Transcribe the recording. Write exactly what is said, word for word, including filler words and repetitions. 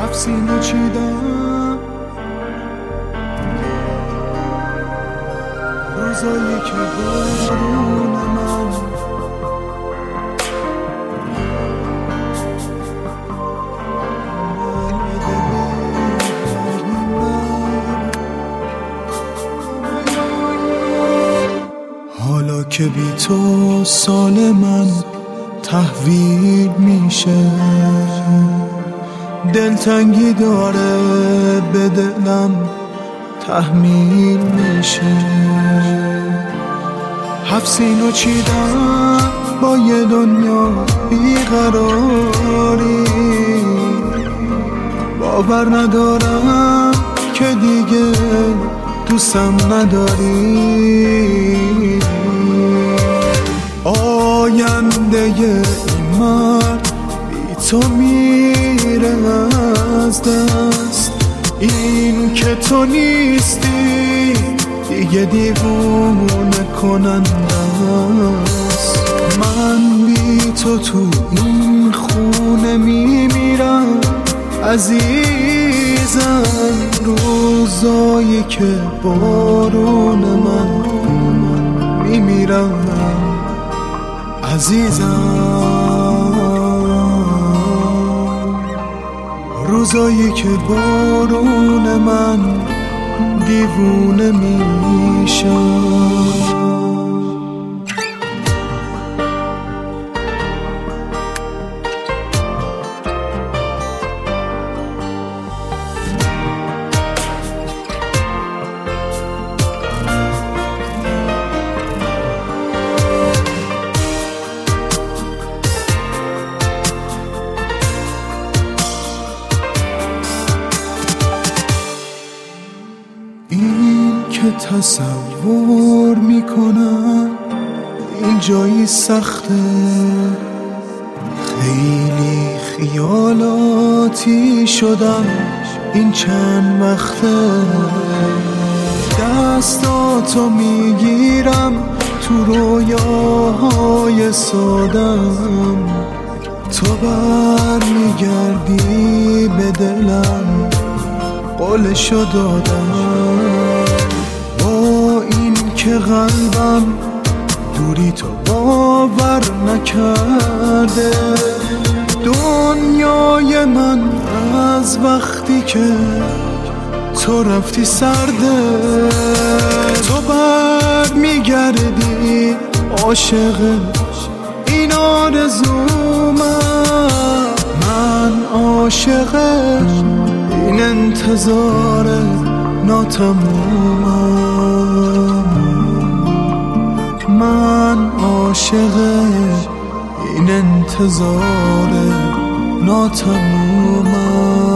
هفت سینه چیدم روزایی که بارون من حالا که بی تو سال من تحویل میشه، دلتنگی داره به دلم تحمیل میشه. هفت سینو چیدم با یه دنیا بیقراری، باور ندارم که دیگه دوستم نداری. آینده این مرد بی تو میره از دست، این که تو نیستی دیگه دیوونه کننده است. من بی تو تو این خونه میمیرم عزیزم، روزایی که بارون من میمیرم عزیزم، روزایی که بارون من دیوونه میشم. که تصور میکنم این جایی سخته، خیلی خیالاتی شدم این چند وقته. دستاتو میگیرم تو رویاهای سادم، تو بر میگردی به دلم قولشو دادم. که قلبم دوری تو باور نکرده، دنیای من از وقتی که تو رفتی سرده. تو بر میگردی عاشق این آرزومم، من عاشق این انتظار ناتمومم، من عاشق این انتظار ناتمومم.